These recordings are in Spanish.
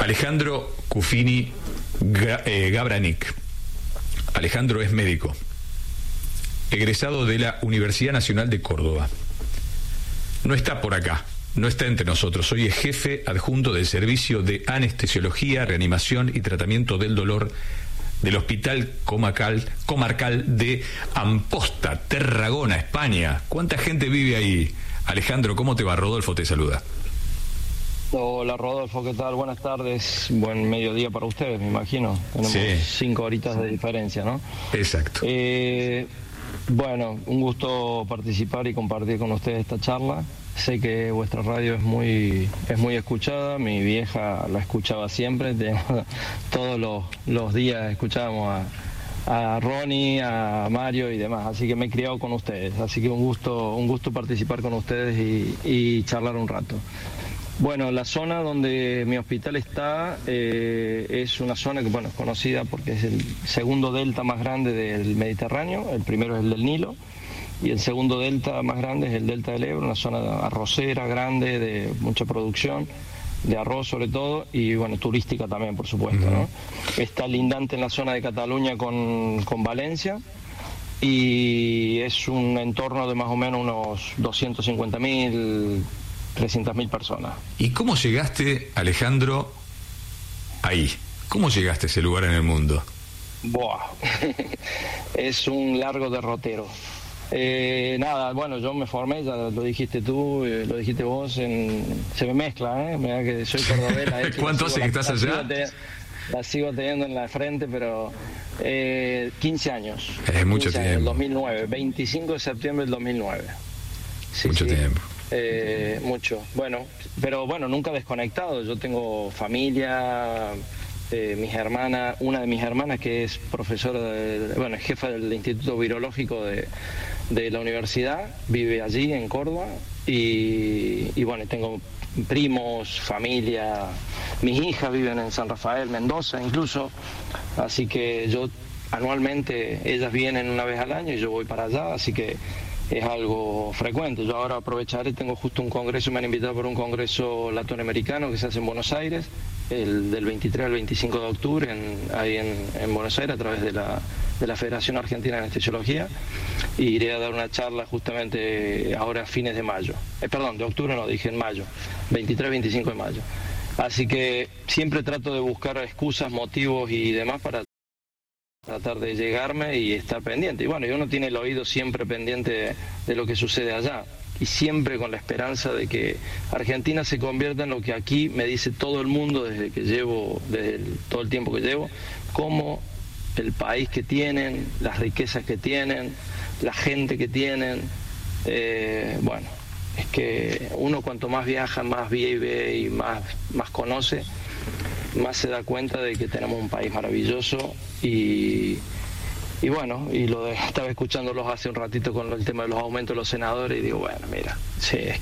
Alejandro Cuffini Gabranic. Alejandro es médico, egresado de la Universidad Nacional de Córdoba. No está por acá, no está entre nosotros. Hoy es jefe adjunto del Servicio de Anestesiología, Reanimación y Tratamiento del Dolor del Hospital Comarcal de Amposta, Tarragona, España. ¿Cuánta gente vive ahí? Alejandro, ¿cómo te va? Rodolfo te saluda. Hola Rodolfo, ¿qué tal? Buenas tardes, buen mediodía para ustedes, me imagino. Tenemos 5 horitas de diferencia, ¿no? Exacto. Bueno, un gusto participar y compartir con ustedes esta charla. Sé que vuestra radio es muy escuchada, mi vieja la escuchaba siempre, todos los días escuchábamos a Ronnie, a Mario y demás, así que me he criado con ustedes, así que un gusto participar con ustedes y charlar un rato. Bueno, la zona donde mi hospital está es una zona que, bueno, es conocida porque es el segundo delta más grande del Mediterráneo. El primero es el del Nilo y el segundo delta más grande es el delta del Ebro, una zona arrocera grande de mucha producción de arroz sobre todo y, bueno, turística también, por supuesto, ¿no? Está lindante en la zona de Cataluña con Valencia y es un entorno de más o menos unos 250.000 300.000 personas. ¿Y cómo llegaste, Alejandro, ahí? ¿Cómo llegaste a ese lugar en el mundo? Buah, es un largo derrotero. Nada, bueno, yo me formé, ya lo dijiste tú, lo dijiste vos, se me mezcla, Mira que soy cordobés. ¿Cuánto hace que estás allá? La sigo teniendo en la frente, pero 15 años. Es mucho tiempo. En el 2009, 25 de septiembre del 2009. Sí, mucho tiempo. Mucho. Bueno, pero bueno, nunca desconectado. Yo tengo familia, mis hermanas, una de mis hermanas que es profesora, es jefa del Instituto Virológico de la universidad, vive allí en Córdoba y bueno, tengo primos, familia, mis hijas viven en San Rafael, Mendoza incluso, así que yo anualmente, ellas vienen una vez al año y yo voy para allá, así que es algo frecuente. Yo ahora aprovecharé, tengo justo un congreso, me han invitado por un congreso latinoamericano que se hace en Buenos Aires, el del 23 al 25 de octubre, ahí en Buenos Aires, a través de la Federación Argentina de Anestesiología, y iré a dar una charla justamente ahora a fines de mayo. De octubre no, dije en mayo, 23-25 de mayo. Así que siempre trato de buscar excusas, motivos y demás para tratar de llegarme y estar pendiente. Y bueno, y uno tiene el oído siempre pendiente de lo que sucede allá. Y siempre con la esperanza de que Argentina se convierta en lo que aquí me dice todo el mundo desde todo el tiempo que llevo, como el país que tienen, las riquezas que tienen, la gente que tienen. Bueno, es que uno cuanto más viaja, más vive y más conoce, más se da cuenta de que tenemos un país maravilloso y bueno, estaba escuchándolos hace un ratito con el tema de los aumentos de los senadores y digo, bueno, mira, sí, es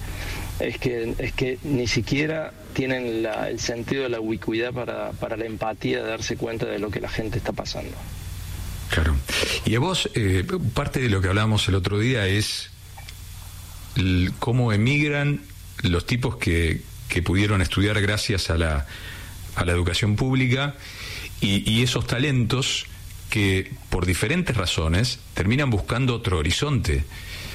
que ni siquiera tienen el sentido de la ubicuidad para la empatía de darse cuenta de lo que la gente está pasando. Claro. Y a vos, parte de lo que hablábamos el otro día es cómo emigran los tipos que pudieron estudiar gracias a la educación pública y esos talentos que por diferentes razones terminan buscando otro horizonte.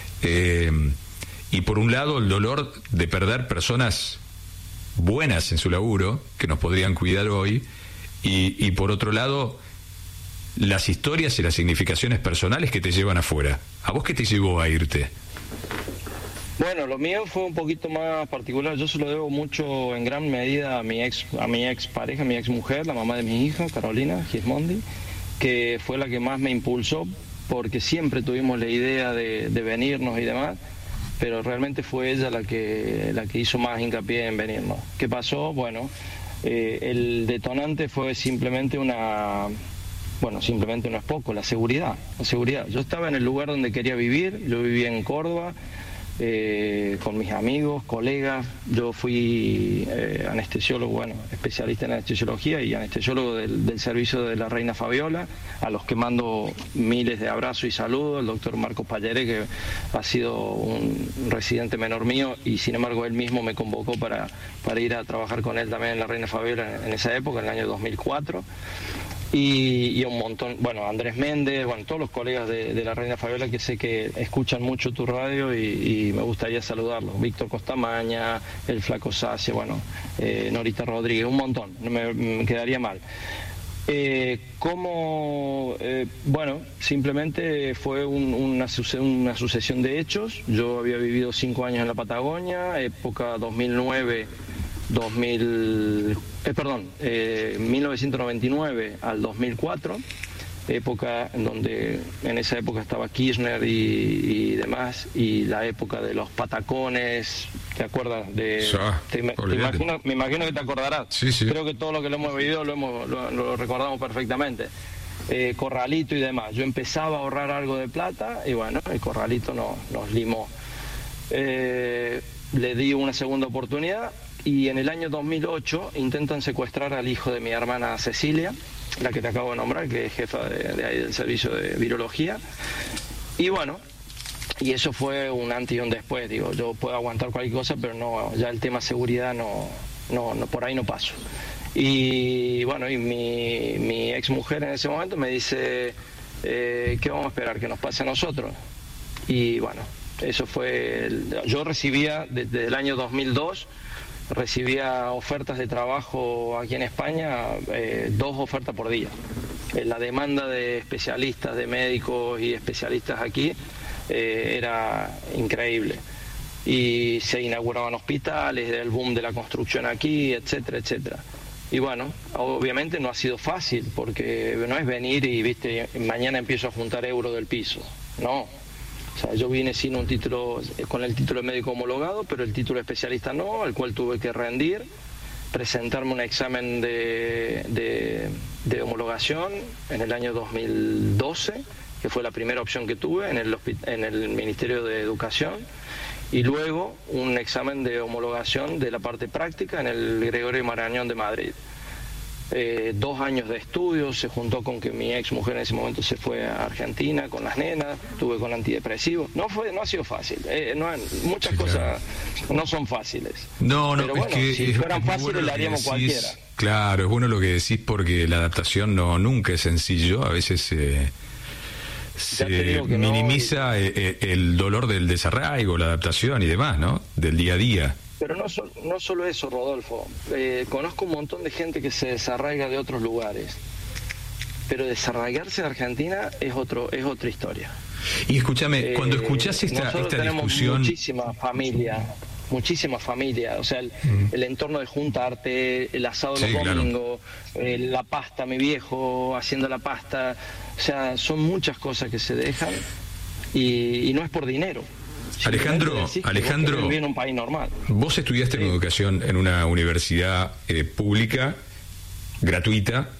Y por un lado el dolor de perder personas buenas en su laburo, que nos podrían cuidar hoy, y por otro lado las historias y las significaciones personales que te llevan afuera. ¿A vos qué te llevó a irte? Bueno, lo mío fue un poquito más particular. Yo se lo debo mucho en gran medida a mi ex pareja, mi ex mujer, la mamá de mi hija, Carolina Gismondi, que fue la que más me impulsó, porque siempre tuvimos la idea de venirnos y demás, pero realmente fue ella la que hizo más hincapié en venirnos. ¿Qué pasó? Bueno, el detonante fue simplemente simplemente no es poco, la seguridad. Yo estaba en el lugar donde quería vivir, yo vivía en Córdoba, con mis amigos, colegas. Yo fui anestesiólogo, bueno, especialista en anestesiología y anestesiólogo del servicio de la Reina Fabiola, a los que mando miles de abrazos y saludos. El doctor Marcos Pallaré, que ha sido un residente menor mío, y sin embargo él mismo me convocó para ir a trabajar con él también en la Reina Fabiola en esa época, en el año 2004. Y un montón, bueno, Andrés Méndez, bueno, todos los colegas de la Reina Fabiola, que sé que escuchan mucho tu radio y me gustaría saludarlos. Víctor Costamaña, el Flaco Sacia, bueno, Norita Rodríguez, un montón, no me quedaría mal. Bueno, simplemente fue una sucesión de hechos. Yo había vivido 5 años en la Patagonia, época 1999 al 2004, época en donde en esa época estaba Kirchner y demás, y la época de los patacones, ¿te acuerdas? Me imagino que te acordarás. Sí, sí. Creo que todo lo que lo hemos vivido lo recordamos perfectamente. Corralito y demás. Yo empezaba a ahorrar algo de plata y bueno, el Corralito nos limó. Le di una segunda oportunidad. Y en el año 2008 intentan secuestrar al hijo de mi hermana Cecilia, la que te acabo de nombrar, que es jefa de ahí del servicio de virología. Y bueno, y eso fue un antes y un después. Digo, yo puedo aguantar cualquier cosa, pero no, ya el tema seguridad no, por ahí no paso. Y bueno, y mi ex mujer en ese momento me dice, ¿qué vamos a esperar? ¿Que nos pase a nosotros? Y bueno, eso fue... Yo recibía desde el año 2002... recibía ofertas de trabajo aquí en España, 2 ofertas por día. La demanda de especialistas, de médicos y especialistas aquí era increíble. Y se inauguraban hospitales, el boom de la construcción aquí, etcétera, etcétera. Y bueno, obviamente no ha sido fácil, porque no es venir y, viste, mañana empiezo a juntar euros del piso. No. O sea, yo vine sin un título, con el título de médico homologado, pero el título de especialista no, al cual tuve que rendir, presentarme un examen de homologación en el año 2012, que fue la primera opción que tuve en el Ministerio de Educación, y luego un examen de homologación de la parte práctica en el Gregorio Marañón de Madrid. 2 años de estudios, se juntó con que mi ex mujer en ese momento se fue a Argentina con las nenas, tuve con antidepresivos, no ha sido fácil, muchas cosas no son fáciles. No, pero bueno, si fueran fáciles bueno, le haríamos cualquiera. Claro, es bueno lo que decís, porque la adaptación nunca es sencillo, a veces se minimiza el dolor del desarraigo, la adaptación y demás, ¿no? Del día a día. Pero no solo eso, Rodolfo. Conozco un montón de gente que se desarraiga de otros lugares, pero desarraigarse de Argentina es otra historia. Y escúchame, cuando escuchás esta discusión... Muchísima familia, o sea, el entorno de juntarte, el asado los domingos, claro. La pasta, mi viejo haciendo la pasta, o sea, son muchas cosas que se dejan y no es por dinero. Alejandro, en un país normal. Vos estudiaste en educación en una universidad pública, gratuita,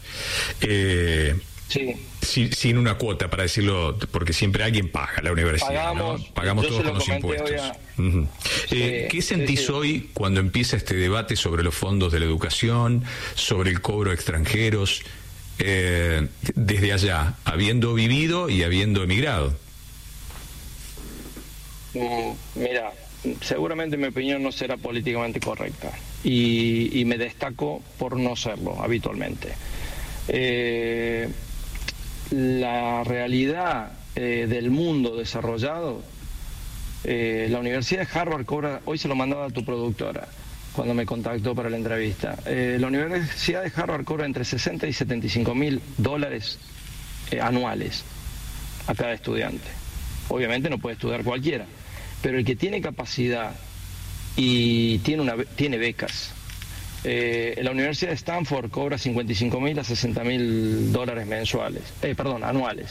sin una cuota, para decirlo, porque siempre alguien paga la universidad, pagamos todos con los impuestos. ¿Qué sentís hoy cuando empieza este debate sobre los fondos de la educación, sobre el cobro a extranjeros, desde allá, habiendo vivido y habiendo emigrado? Mira, seguramente mi opinión no será políticamente correcta y me destaco por no serlo habitualmente. La realidad del mundo desarrollado, la Universidad de Harvard cobra, hoy se lo mandaba a tu productora cuando me contactó para la entrevista, la Universidad de Harvard cobra entre 60 y 75 mil dólares anuales a cada estudiante. Obviamente no puede estudiar cualquiera, pero el que tiene capacidad y tiene becas. La Universidad de Stanford cobra 55 mil a 60 mil dólares anuales.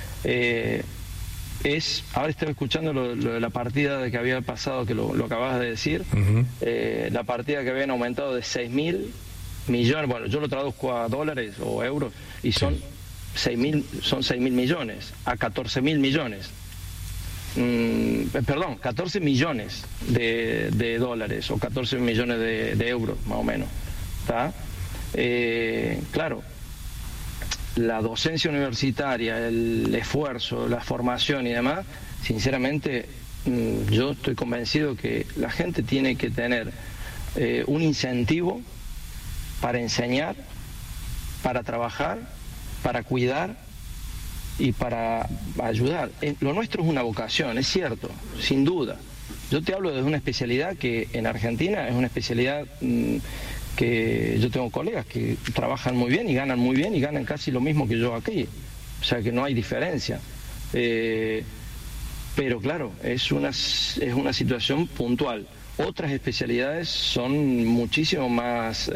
Ahora estoy escuchando lo de la partida de que había pasado, que lo acabas de decir, la partida que habían aumentado de 6 mil millones, bueno, yo lo traduzco a dólares o euros, y son 6 mil millones, a 14 mil millones. perdón, 14 millones de dólares o 14 millones de euros, más o menos. ¿Está? Claro, la docencia universitaria, el esfuerzo, la formación y demás, sinceramente, yo estoy convencido que la gente tiene que tener un incentivo para enseñar, para trabajar, para cuidar y para ayudar. Lo nuestro es una vocación, es cierto, sin duda. Yo te hablo de una especialidad que en Argentina es una especialidad que yo tengo colegas que trabajan muy bien y ganan muy bien y ganan casi lo mismo que yo aquí. O sea que no hay diferencia. Pero claro, es una situación puntual. Otras especialidades son muchísimo más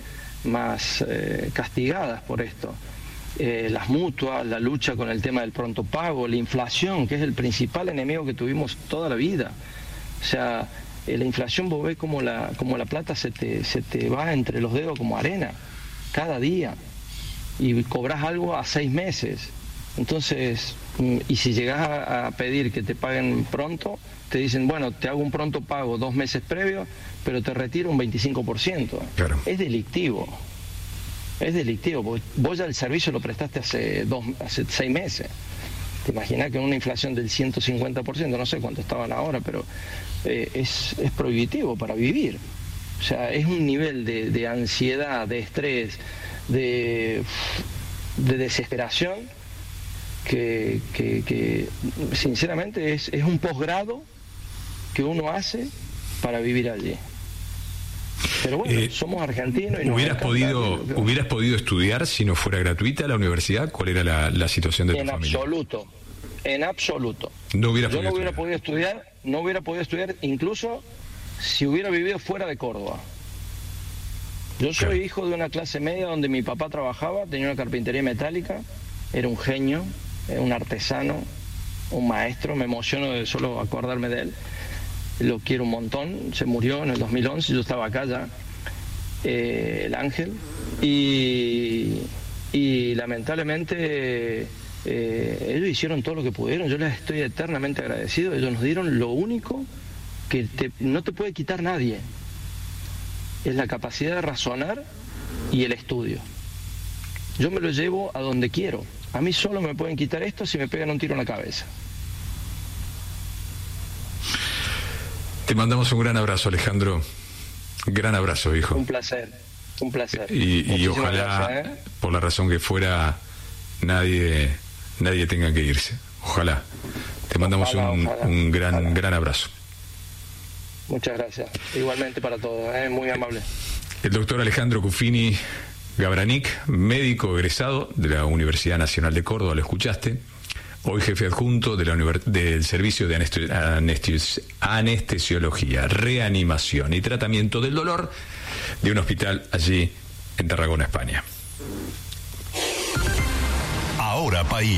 castigadas por esto. Las mutuas, la lucha con el tema del pronto pago, la inflación, que es el principal enemigo que tuvimos toda la vida. O sea, la inflación, vos ves como la plata se te va entre los dedos como arena, cada día, y cobras algo a 6 meses. Entonces, y si llegas a pedir que te paguen pronto, te dicen, bueno, te hago un pronto pago 2 meses previos, pero te retiro un 25%. Claro. Es delictivo. Es delictivo, porque vos ya el servicio lo prestaste hace 6 meses. Te imaginas que una inflación del 150%, no sé cuánto estaban ahora, pero es prohibitivo para vivir. O sea, es un nivel de ansiedad, de estrés, de desesperación, que sinceramente es un posgrado que uno hace para vivir allí. Pero bueno, somos argentinos y ¿Hubieras podido estudiar si no fuera gratuita la universidad? ¿Cuál era la situación de tu familia? En absoluto. No hubieras Yo podido no hubiera podido estudiar incluso si hubiera vivido fuera de Córdoba. Yo soy hijo de una clase media donde mi papá trabajaba, tenía una carpintería metálica, era un genio, un artesano, un maestro, me emociono de solo acordarme de él. Lo quiero un montón, se murió en el 2011, yo estaba acá ya, el ángel, y lamentablemente ellos hicieron todo lo que pudieron, yo les estoy eternamente agradecido, ellos nos dieron lo único que no te puede quitar nadie, es la capacidad de razonar y el estudio. Yo me lo llevo a donde quiero, a mí solo me pueden quitar esto si me pegan un tiro en la cabeza. Te mandamos un gran abrazo, Alejandro. Gran abrazo, hijo. Un placer. Y ojalá, gracias, por la razón que fuera, nadie tenga que irse. Ojalá. Te mandamos un gran abrazo. Muchas gracias. Igualmente para todos, muy amable. El doctor Alejandro Cuffini Gabranic, médico egresado de la Universidad Nacional de Córdoba, lo escuchaste. Hoy jefe adjunto del Servicio de Anestesiología, Reanimación y Tratamiento del Dolor de un hospital allí en Tarragona, España. Ahora País.